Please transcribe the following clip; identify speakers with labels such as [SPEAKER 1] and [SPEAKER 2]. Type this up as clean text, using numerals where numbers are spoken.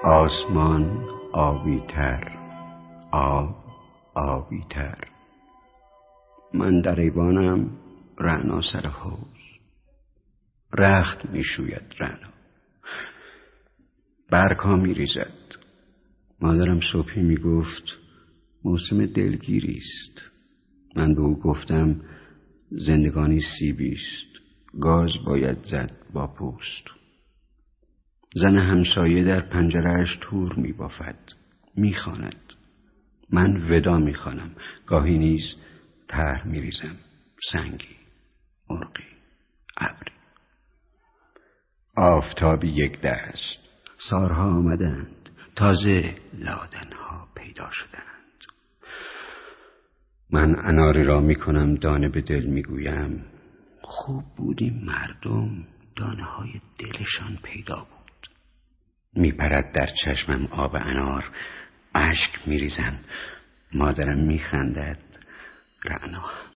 [SPEAKER 1] آسمان آبی‌تر، آب آبی‌تر. من در ایوانم، رعنا سر حوض. رخت میشوید رعنا، برگ‌ها میریزد. مادرم صبحی میگفت موسم دلگیری است. من به او گفتم زندگانی سیبی است، گاز باید زد با پوست. زن همسایه در پنجره‌اش تور میبافد، میخواند. من ودا میخوانم، گاهی نیز طرح میریزم، سنگی، مرغی، ابری. آفتابی یک دست، سارها آمدند، تازه لادنها پیدا شدند. من اناری را میکنم، دانه به دل میگویم خوب بودیم مردم، دانه های دلشان پیدا بود. میپرد در چشمم آب انار، اشک میریزم. مادرم میخندد. رعنا